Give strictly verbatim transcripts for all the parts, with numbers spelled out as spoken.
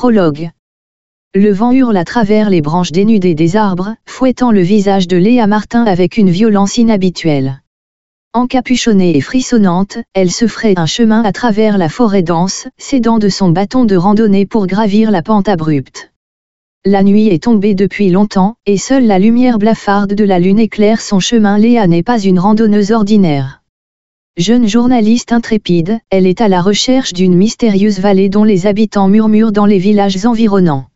Prologue. Le vent hurle à travers les branches dénudées des arbres, fouettant le visage de Léa Martin avec une violence inhabituelle. Encapuchonnée et frissonnante, elle se fraye un chemin à travers la forêt dense, s'aidant de son bâton de randonnée pour gravir la pente abrupte. La nuit est tombée depuis longtemps, et seule la lumière blafarde de la lune éclaire son chemin. Léa n'est pas une randonneuse ordinaire. Jeune journaliste intrépide, elle est à la recherche d'une mystérieuse vallée dont les habitants murmurent dans les villages environnants.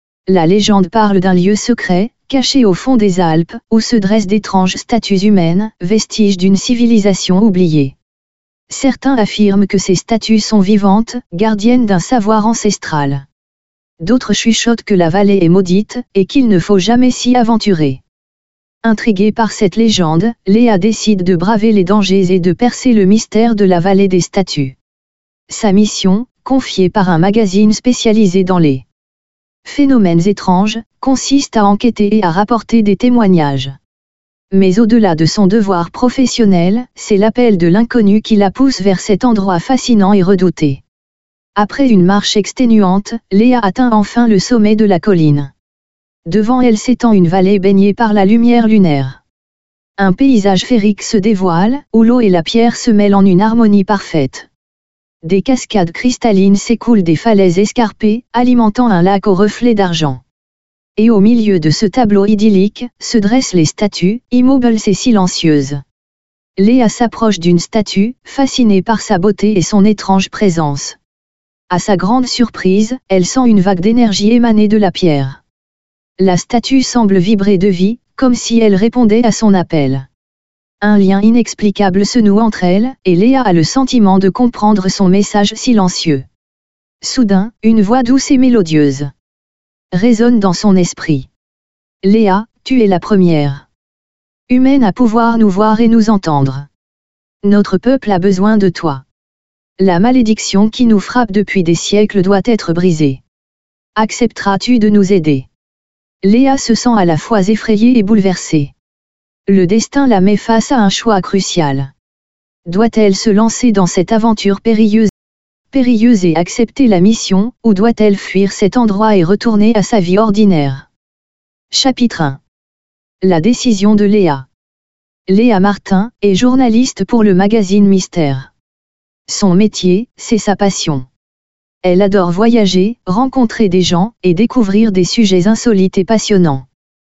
La légende parle d'un lieu secret, caché au fond des Alpes, où se dressent d'étranges statues humaines, vestiges d'une civilisation oubliée. Certains affirment que ces statues sont vivantes, gardiennes d'un savoir ancestral. D'autres chuchotent que la vallée est maudite, et qu'il ne faut jamais s'y aventurer. Intriguée par cette légende, Léa décide de braver les dangers et de percer le mystère de la vallée des statues. Sa mission, confiée par un magazine spécialisé dans les phénomènes étranges, consiste à enquêter et à rapporter des témoignages. Mais au-delà de son devoir professionnel, c'est l'appel de l'inconnu qui la pousse vers cet endroit fascinant et redouté. Après une marche exténuante, Léa atteint enfin le sommet de la colline. Devant elle s'étend une vallée baignée par la lumière lunaire. Un paysage féerique se dévoile, où l'eau et la pierre se mêlent en une harmonie parfaite. Des cascades cristallines s'écoulent des falaises escarpées, alimentant un lac aux reflets d'argent. Et au milieu de ce tableau idyllique, se dressent les statues, immobiles et silencieuses. Léa s'approche d'une statue, fascinée par sa beauté et son étrange présence. À sa grande surprise, elle sent une vague d'énergie émaner de la pierre. La statue semble vibrer de vie, comme si elle répondait à son appel. Un lien inexplicable se noue entre elles, et Léa a le sentiment de comprendre son message silencieux. Soudain, une voix douce et mélodieuse résonne dans son esprit. Léa, tu es la première humaine à pouvoir nous voir et nous entendre. Notre peuple a besoin de toi. La malédiction qui nous frappe depuis des siècles doit être brisée. Accepteras-tu de nous aider? Léa se sent à la fois effrayée et bouleversée. Le destin la met face à un choix crucial. Doit-elle se lancer dans cette aventure périlleuse, périlleuse et accepter la mission, ou doit-elle fuir cet endroit et retourner à sa vie ordinaire? Chapitre un. La décision de Léa. Léa Martin est journaliste pour le magazine Mystère. Son métier, c'est sa passion. Elle adore voyager, rencontrer des gens, et découvrir des sujets insolites et passionnants.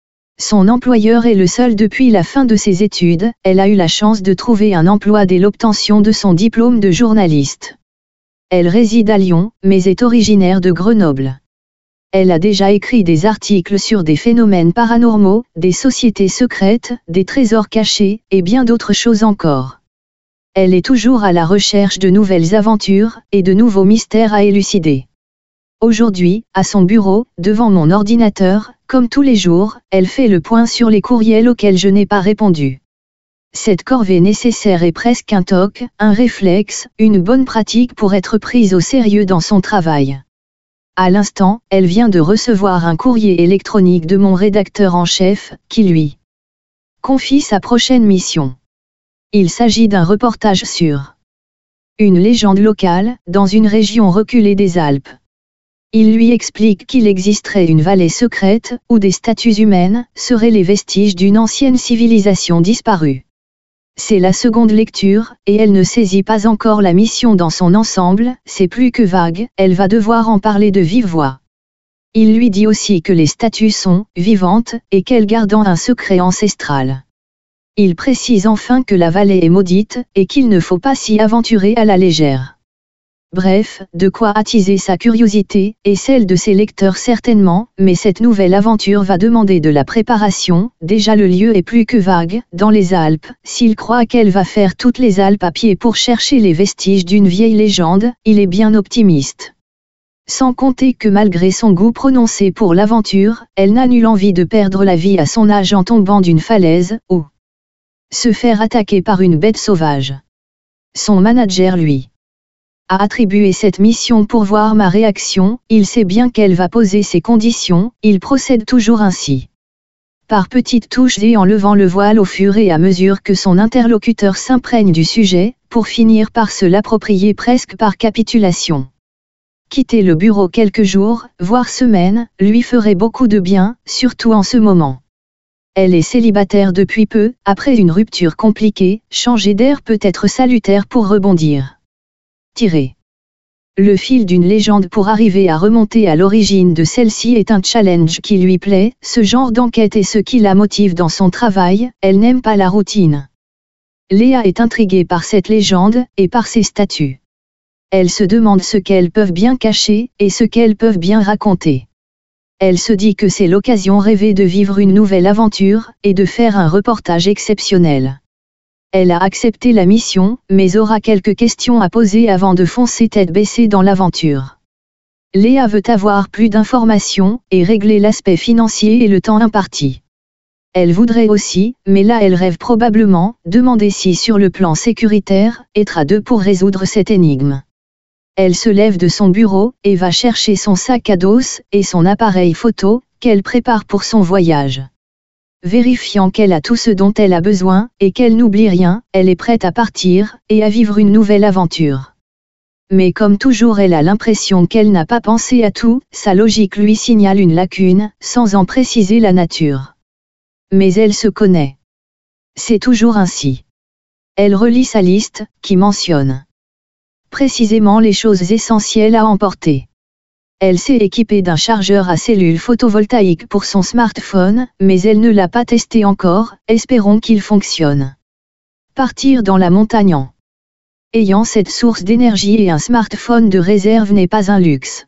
Son employeur est le seul depuis la fin de ses études, elle a eu la chance de trouver un emploi dès l'obtention de son diplôme de journaliste. Elle réside à Lyon, mais est originaire de Grenoble. Elle a déjà écrit des articles sur des phénomènes paranormaux, des sociétés secrètes, des trésors cachés, et bien d'autres choses encore. Elle est toujours à la recherche de nouvelles aventures, et de nouveaux mystères à élucider. Aujourd'hui, à son bureau, devant mon ordinateur, comme tous les jours, elle fait le point sur les courriels auxquels je n'ai pas répondu. Cette corvée nécessaire est presque un toc, un réflexe, une bonne pratique pour être prise au sérieux dans son travail. À l'instant, elle vient de recevoir un courrier électronique de mon rédacteur en chef, qui lui confie sa prochaine mission. Il s'agit d'un reportage sur une légende locale, dans une région reculée des Alpes. Il lui explique qu'il existerait une vallée secrète, où des statues humaines seraient les vestiges d'une ancienne civilisation disparue. C'est la seconde lecture, et elle ne saisit pas encore la mission dans son ensemble, c'est plus que vague, elle va devoir en parler de vive voix. Il lui dit aussi que les statues sont vivantes, et qu'elles gardent un secret ancestral. Il précise enfin que la vallée est maudite, et qu'il ne faut pas s'y aventurer à la légère. Bref, de quoi attiser sa curiosité, et celle de ses lecteurs certainement, mais cette nouvelle aventure va demander de la préparation, déjà le lieu est plus que vague, dans les Alpes, s'il croit qu'elle va faire toutes les Alpes à pied pour chercher les vestiges d'une vieille légende, il est bien optimiste. Sans compter que malgré son goût prononcé pour l'aventure, elle n'a nulle envie de perdre la vie à son âge en tombant d'une falaise, ou se faire attaquer par une bête sauvage. Son manager lui a attribué cette mission pour voir ma réaction, il sait bien qu'elle va poser ses conditions, il procède toujours ainsi. Par petites touches et en levant le voile au fur et à mesure que son interlocuteur s'imprègne du sujet, pour finir par se l'approprier presque par capitulation. quitter le bureau quelques jours, voire semaines, lui ferait beaucoup de bien, surtout en ce moment. Elle est célibataire depuis peu, après une rupture compliquée, changer d'air peut être salutaire pour rebondir. Tirer le fil d'une légende pour arriver à remonter à l'origine de celle-ci est un challenge qui lui plaît, ce genre d'enquête est ce qui la motive dans son travail, elle n'aime pas la routine. Léa est intriguée par cette légende, et par ses statues. Elle se demande ce qu'elles peuvent bien cacher, et ce qu'elles peuvent bien raconter. Elle se dit que c'est l'occasion rêvée de vivre une nouvelle aventure, et de faire un reportage exceptionnel. Elle a accepté la mission, mais aura quelques questions à poser avant de foncer tête baissée dans l'aventure. Léa veut avoir plus d'informations, et régler l'aspect financier et le temps imparti. Elle voudrait aussi, mais là elle rêve probablement, demander si sur le plan sécuritaire, être à deux pour résoudre cette énigme. Elle se lève de son bureau, et va chercher son sac à dos, et son appareil photo, qu'elle prépare pour son voyage. Vérifiant qu'elle a tout ce dont elle a besoin, et qu'elle n'oublie rien, elle est prête à partir, et à vivre une nouvelle aventure. Mais comme toujours elle a l'impression qu'elle n'a pas pensé à tout, sa logique lui signale une lacune, sans en préciser la nature. Mais elle se connaît. C'est toujours ainsi. Elle relit sa liste, qui mentionne précisément les choses essentielles à emporter. Elle s'est équipée d'un chargeur à cellules photovoltaïques pour son smartphone, mais elle ne l'a pas testé encore, espérons qu'il fonctionne. Partir dans la montagne en ayant cette source d'énergie et un smartphone de réserve n'est pas un luxe.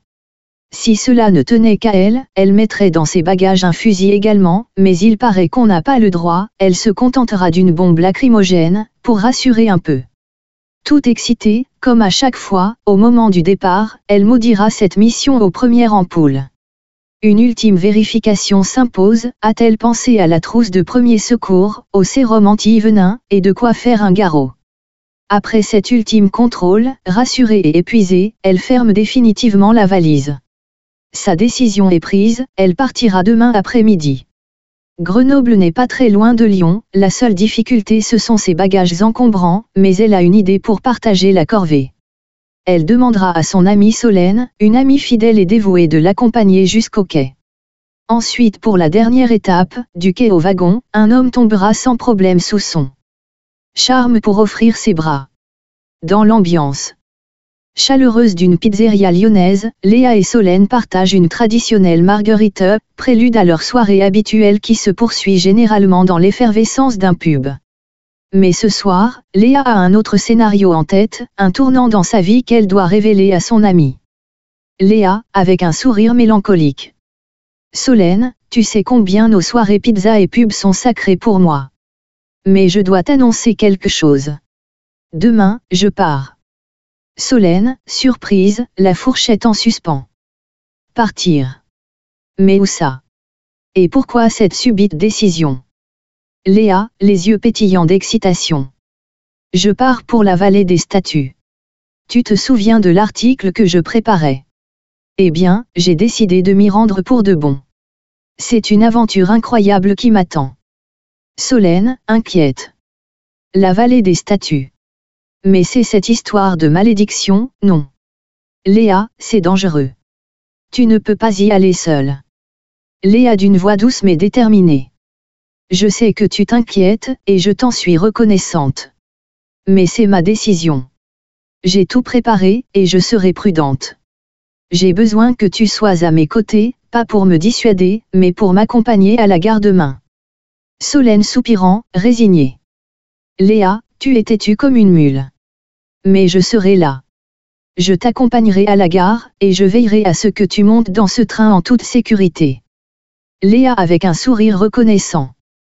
Si cela ne tenait qu'à elle, elle mettrait dans ses bagages un fusil également, mais il paraît qu'on n'a pas le droit, elle se contentera d'une bombe lacrymogène, pour rassurer un peu. Tout excitée, comme à chaque fois, au moment du départ, elle maudira cette mission aux premières ampoules. Une ultime vérification s'impose, a-t-elle pensé à la trousse de premier secours, au sérum anti-venin, et de quoi faire un garrot. Après cet ultime contrôle, rassurée et épuisée, elle ferme définitivement la valise. Sa décision est prise, elle partira demain après-midi. Grenoble n'est pas très loin de Lyon, la seule difficulté ce sont ses bagages encombrants, mais elle a une idée pour partager la corvée. Elle demandera à son amie Solène, une amie fidèle et dévouée de l'accompagner jusqu'au quai. Ensuite pour la dernière étape, du quai au wagon, un homme tombera sans problème sous son charme pour offrir ses bras. Dans l'ambiance chaleureuse d'une pizzeria lyonnaise, Léa et Solène partagent une traditionnelle margarita, prélude à leur soirée habituelle qui se poursuit généralement dans l'effervescence d'un pub. Mais ce soir, Léa a un autre scénario en tête, un tournant dans sa vie qu'elle doit révéler à son amie. Léa, avec un sourire mélancolique. Solène, tu sais combien nos soirées pizza et pub sont sacrées pour moi. Mais je dois t'annoncer quelque chose. Demain, je pars. Solène, surprise, la fourchette en suspens. Partir. Mais où ça? Et pourquoi cette subite décision? Léa, les yeux pétillants d'excitation. Je pars pour la vallée des statues. Tu te souviens de l'article que je préparais? Eh bien, j'ai décidé de m'y rendre pour de bon. C'est une aventure incroyable qui m'attend. Solène, inquiète. La vallée des statues. Mais c'est cette histoire de malédiction, non. Léa, c'est dangereux. Tu ne peux pas y aller seule. Léa d'une voix douce mais déterminée. Je sais que tu t'inquiètes, et je t'en suis reconnaissante. Mais c'est ma décision. J'ai tout préparé, et je serai prudente. J'ai besoin que tu sois à mes côtés, pas pour me dissuader, mais pour m'accompagner à la gare demain. Solène soupirant, résignée. Léa, tu es têtue comme une mule. Mais je serai là. Je t'accompagnerai à la gare, et je veillerai à ce que tu montes dans ce train en toute sécurité. Léa avec un sourire reconnaissant.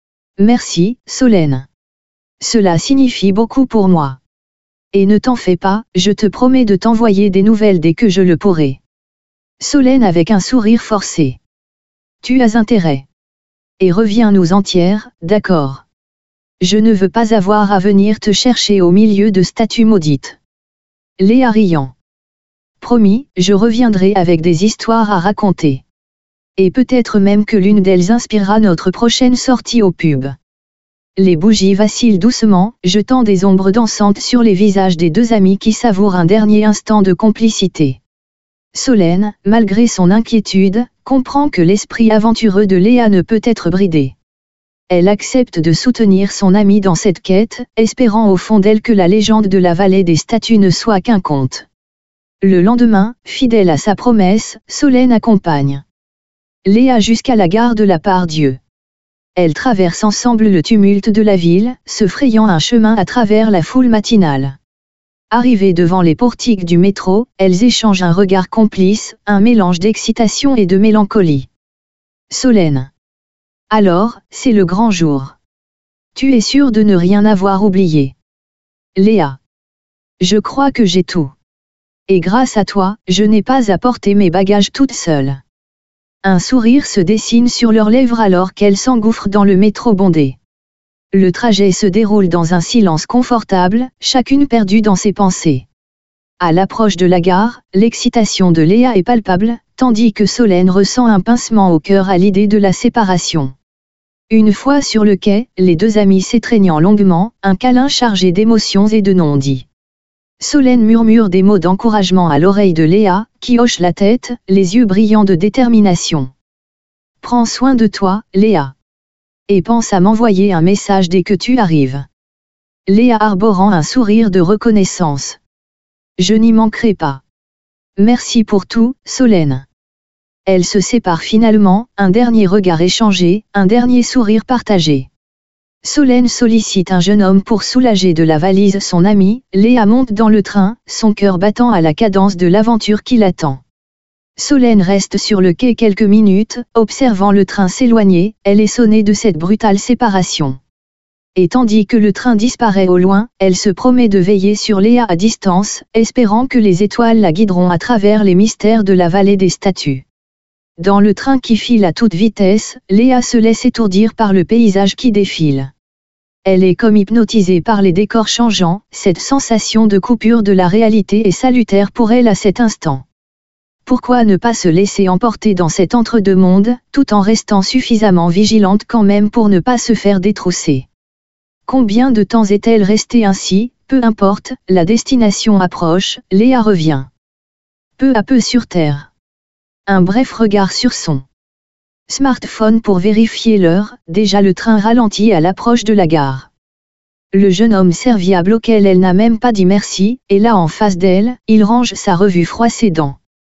Merci, Solène. Cela signifie beaucoup pour moi. Et ne t'en fais pas, je te promets de t'envoyer des nouvelles dès que je le pourrai. Solène avec un sourire forcé. Tu as intérêt. Et reviens-nous entière, d'accord? Je ne veux pas avoir à venir te chercher au milieu de statues maudites. Léa riant. Promis, je reviendrai avec des histoires à raconter. Et peut-être même que l'une d'elles inspirera notre prochaine sortie au pub. Les bougies vacillent doucement, jetant des ombres dansantes sur les visages des deux amis qui savourent un dernier instant de complicité. Solène, malgré son inquiétude, comprend que l'esprit aventureux de Léa ne peut être bridé. Elle accepte de soutenir son amie dans cette quête, espérant au fond d'elle que la légende de la vallée des statues ne soit qu'un conte. Le lendemain, fidèle à sa promesse, Solène accompagne Léa jusqu'à la gare de la Part-Dieu. Elles traversent ensemble le tumulte de la ville, se frayant un chemin à travers la foule matinale. Arrivées devant les portiques du métro, elles échangent un regard complice, un mélange d'excitation et de mélancolie. Solène. Alors, c'est le grand jour. Tu es sûre de ne rien avoir oublié. Léa. Je crois que j'ai tout. Et grâce à toi, je n'ai pas à porter mes bagages toute seule. Un sourire se dessine sur leurs lèvres alors qu'elles s'engouffrent dans le métro bondé. Le trajet se déroule dans un silence confortable, chacune perdue dans ses pensées. À l'approche de la gare, l'excitation de Léa est palpable, tandis que Solène ressent un pincement au cœur à l'idée de la séparation. Une fois sur le quai, les deux amies s'étreignant longuement, un câlin chargé d'émotions et de non-dits. Solène murmure des mots d'encouragement à l'oreille de Léa, qui hoche la tête, les yeux brillants de détermination. « Prends soin de toi, Léa. Et pense à m'envoyer un message dès que tu arrives. » Léa arborant un sourire de reconnaissance. « Je n'y manquerai pas. Merci pour tout, Solène. » Elles se séparent finalement, un dernier regard échangé, un dernier sourire partagé. Solène sollicite un jeune homme pour soulager de la valise son ami, Léa monte dans le train, son cœur battant à la cadence de l'aventure qui l'attend. Solène reste sur le quai quelques minutes, observant le train s'éloigner, elle est sonnée de cette brutale séparation. Et tandis que le train disparaît au loin, elle se promet de veiller sur Léa à distance, espérant que les étoiles la guideront à travers les mystères de la vallée des statues. Dans le train qui file à toute vitesse, Léa se laisse étourdir par le paysage qui défile. Elle est comme hypnotisée par les décors changeants, cette sensation de coupure de la réalité est salutaire pour elle à cet instant. Pourquoi ne pas se laisser emporter dans cet entre-deux-mondes, tout en restant suffisamment vigilante quand même pour ne pas se faire détrousser? Combien de temps est-elle restée ainsi? Peu importe, la destination approche, Léa revient. Peu à peu sur terre. Un bref regard sur son smartphone pour vérifier l'heure, déjà le train ralentit à l'approche de la gare. Le jeune homme serviable auquel elle n'a même pas dit merci, est là en face d'elle, il range sa revue froissée dans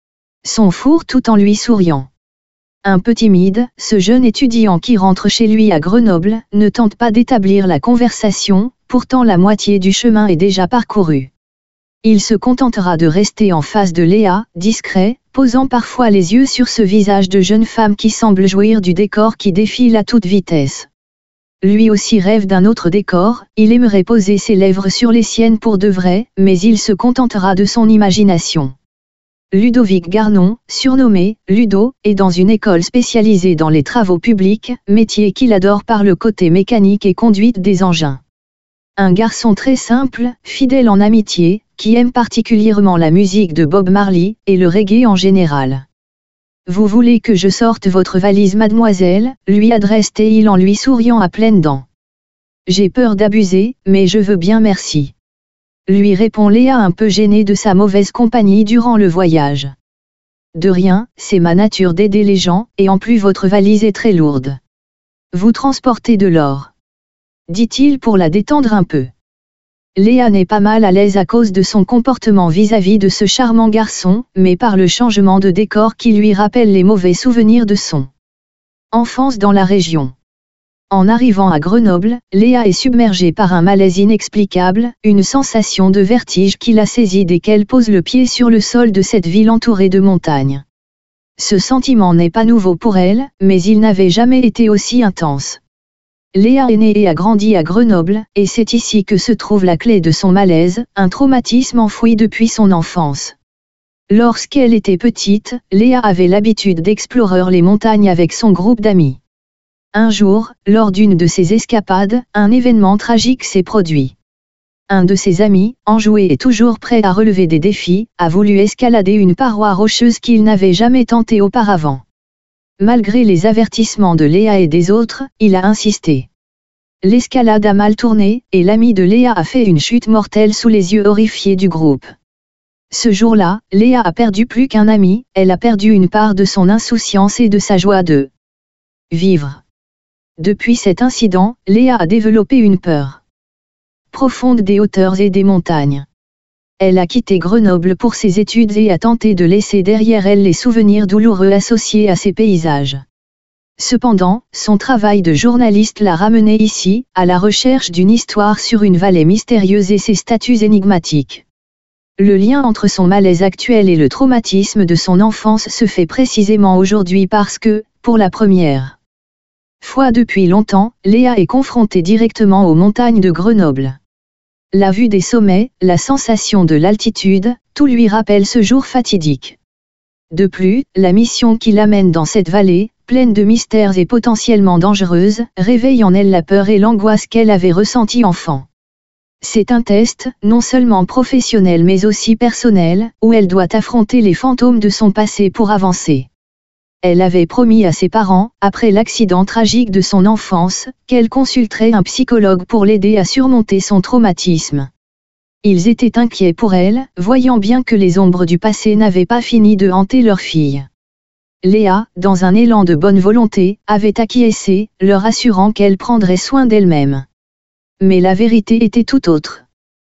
son four tout en lui souriant. Un peu timide, ce jeune étudiant qui rentre chez lui à Grenoble, ne tente pas d'établir la conversation, pourtant la moitié du chemin est déjà parcouru. Il se contentera de rester en face de Léa, discret, posant parfois les yeux sur ce visage de jeune femme qui semble jouir du décor qui défile à toute vitesse. Lui aussi rêve d'un autre décor, il aimerait poser ses lèvres sur les siennes pour de vrai, mais il se contentera de son imagination. Ludovic Garnon, surnommé Ludo, est dans une école spécialisée dans les travaux publics, métier qu'il adore par le côté mécanique et conduite des engins. Un garçon très simple, fidèle en amitié, qui aime particulièrement la musique de Bob Marley, et le reggae en général. « Vous voulez que je sorte votre valise, mademoiselle ?» lui adresse-t-il en lui souriant à pleines dents. « J'ai peur d'abuser, mais je veux bien merci. » lui répond Léa un peu gênée de sa mauvaise compagnie durant le voyage. « De rien, c'est ma nature d'aider les gens, et en plus votre valise est très lourde. Vous transportez de l'or. » dit-il pour la détendre un peu. Léa n'est pas mal à l'aise à cause de son comportement vis-à-vis de ce charmant garçon, mais par le changement de décor qui lui rappelle les mauvais souvenirs de son enfance dans la région. En arrivant à Grenoble, Léa est submergée par un malaise inexplicable, une sensation de vertige qui la saisit dès qu'elle pose le pied sur le sol de cette ville entourée de montagnes. Ce sentiment n'est pas nouveau pour elle, mais il n'avait jamais été aussi intense. Léa est née et a grandi à Grenoble, et c'est ici que se trouve la clé de son malaise, un traumatisme enfoui depuis son enfance. Lorsqu'elle était petite, Léa avait l'habitude d'explorer les montagnes avec son groupe d'amis. Un jour, lors d'une de ses escapades, un événement tragique s'est produit. Un de ses amis, enjoué et toujours prêt à relever des défis, a voulu escalader une paroi rocheuse qu'il n'avait jamais tentée auparavant. Malgré les avertissements de Léa et des autres, il a insisté. L'escalade a mal tourné, et l'ami de Léa a fait une chute mortelle sous les yeux horrifiés du groupe. Ce jour-là, Léa a perdu plus qu'un ami, elle a perdu une part de son insouciance et de sa joie de vivre. Depuis cet incident, Léa a développé une peur profonde des hauteurs et des montagnes. Elle a quitté Grenoble pour ses études et a tenté de laisser derrière elle les souvenirs douloureux associés à ces paysages. Cependant, son travail de journaliste l'a ramenée ici, à la recherche d'une histoire sur une vallée mystérieuse et ses statues énigmatiques. Le lien entre son malaise actuel et le traumatisme de son enfance se fait précisément aujourd'hui parce que, pour la première fois depuis longtemps, Léa est confrontée directement aux montagnes de Grenoble. La vue des sommets, la sensation de l'altitude, tout lui rappelle ce jour fatidique. De plus, la mission qui l'amène dans cette vallée, pleine de mystères et potentiellement dangereuse, réveille en elle la peur et l'angoisse qu'elle avait ressentie enfant. C'est un test, non seulement professionnel mais aussi personnel, où elle doit affronter les fantômes de son passé pour avancer. Elle avait promis à ses parents, après l'accident tragique de son enfance, qu'elle consulterait un psychologue pour l'aider à surmonter son traumatisme. Ils étaient inquiets pour elle, voyant bien que les ombres du passé n'avaient pas fini de hanter leur fille. Léa, dans un élan de bonne volonté, avait acquiescé, leur assurant qu'elle prendrait soin d'elle-même. Mais la vérité était tout autre.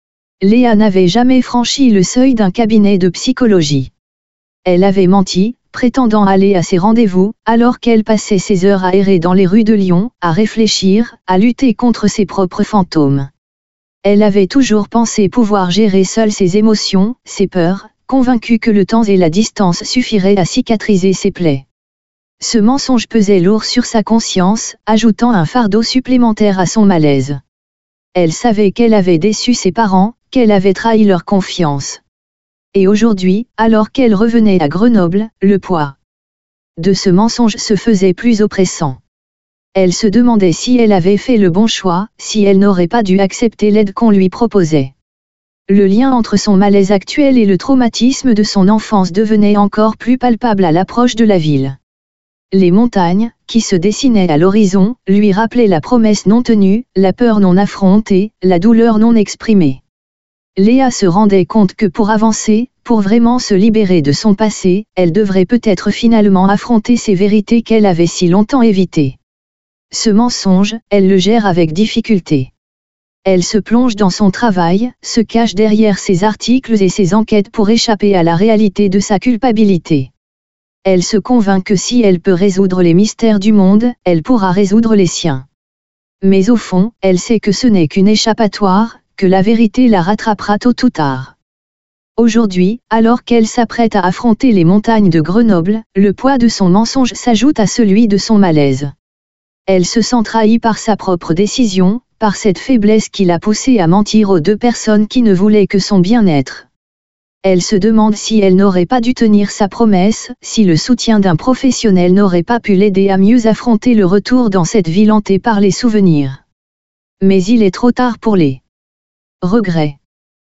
Léa n'avait jamais franchi le seuil d'un cabinet de psychologie. Elle avait menti, prétendant aller à ses rendez-vous, alors qu'elle passait ses heures à errer dans les rues de Lyon, à réfléchir, à lutter contre ses propres fantômes. Elle avait toujours pensé pouvoir gérer seule ses émotions, ses peurs, convaincue que le temps et la distance suffiraient à cicatriser ses plaies. Ce mensonge pesait lourd sur sa conscience, ajoutant un fardeau supplémentaire à son malaise. Elle savait qu'elle avait déçu ses parents, qu'elle avait trahi leur confiance. Et aujourd'hui, alors qu'elle revenait à Grenoble, le poids de ce mensonge se faisait plus oppressant. Elle se demandait si elle avait fait le bon choix, si elle n'aurait pas dû accepter l'aide qu'on lui proposait. Le lien entre son malaise actuel et le traumatisme de son enfance devenait encore plus palpable à l'approche de la ville. Les montagnes, qui se dessinaient à l'horizon, lui rappelaient la promesse non tenue, la peur non affrontée, la douleur non exprimée. Léa se rendait compte que pour avancer, pour vraiment se libérer de son passé, elle devrait peut-être finalement affronter ces vérités qu'elle avait si longtemps évitées. Ce mensonge, elle le gère avec difficulté. Elle se plonge dans son travail, se cache derrière ses articles et ses enquêtes pour échapper à la réalité de sa culpabilité. Elle se convainc que si elle peut résoudre les mystères du monde, elle pourra résoudre les siens. Mais au fond, elle sait que ce n'est qu'une échappatoire, que la vérité la rattrapera tôt ou tard. Aujourd'hui, alors qu'elle s'apprête à affronter les montagnes de Grenoble, le poids de son mensonge s'ajoute à celui de son malaise. Elle se sent trahie par sa propre décision, par cette faiblesse qui l'a poussée à mentir aux deux personnes qui ne voulaient que son bien-être. Elle se demande si elle n'aurait pas dû tenir sa promesse, si le soutien d'un professionnel n'aurait pas pu l'aider à mieux affronter le retour dans cette ville hantée par les souvenirs. Mais il est trop tard pour les regrets.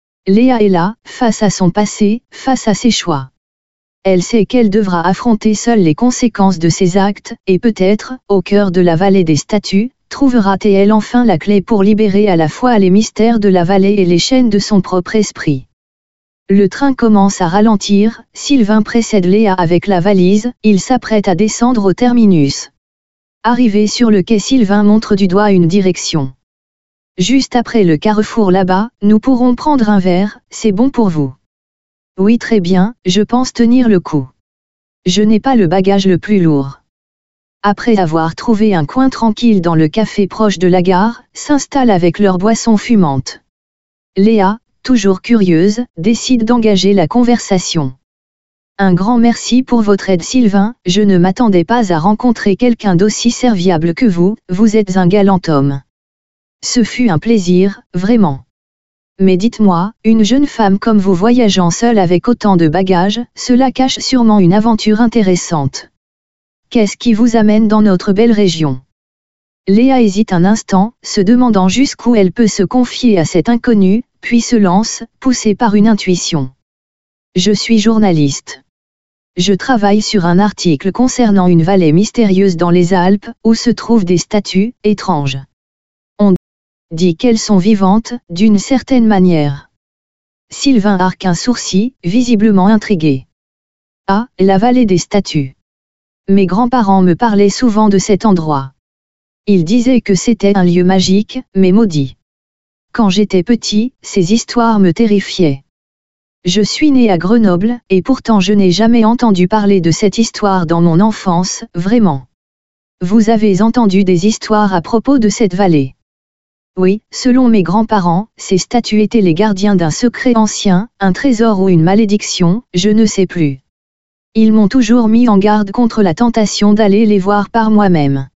Léa est là, face à son passé, face à ses choix. Elle sait qu'elle devra affronter seule les conséquences de ses actes, et peut-être, au cœur de la vallée des statues, trouvera-t-elle enfin la clé pour libérer à la fois les mystères de la vallée et les chaînes de son propre esprit. Le train commence à ralentir, Sylvain précède Léa avec la valise, il s'apprête à descendre au terminus. Arrivé sur le quai, Sylvain montre du doigt une direction. Juste après le carrefour là-bas, nous pourrons prendre un verre, c'est bon pour vous. Oui, très bien, je pense tenir le coup. Je n'ai pas le bagage le plus lourd. Après avoir trouvé un coin tranquille dans le café proche de la gare, s'installe avec leur boisson fumante. Léa, toujours curieuse, décide d'engager la conversation. Un grand merci pour votre aide, Sylvain, je ne m'attendais pas à rencontrer quelqu'un d'aussi serviable que vous, vous êtes un galant homme. Ce fut un plaisir, vraiment. Mais dites-moi, une jeune femme comme vous voyageant seule avec autant de bagages, cela cache sûrement une aventure intéressante. Qu'est-ce qui vous amène dans notre belle région? Léa hésite un instant, se demandant jusqu'où elle peut se confier à cet inconnu, puis se lance, poussée par une intuition. Je suis journaliste. Je travaille sur un article concernant une vallée mystérieuse dans les Alpes, où se trouvent des statues étranges. On dit qu'elles sont vivantes, d'une certaine manière. Sylvain arque un sourcil, visiblement intrigué. Ah, la vallée des statues. Mes grands-parents me parlaient souvent de cet endroit. Ils disaient que c'était un lieu magique, mais maudit. Quand j'étais petit, ces histoires me terrifiaient. Je suis né à Grenoble, et pourtant je n'ai jamais entendu parler de cette histoire dans mon enfance, vraiment. Vous avez entendu des histoires à propos de cette vallée? Oui, selon mes grands-parents, ces statues étaient les gardiens d'un secret ancien, un trésor ou une malédiction, je ne sais plus. Ils m'ont toujours mis en garde contre la tentation d'aller les voir par moi-même.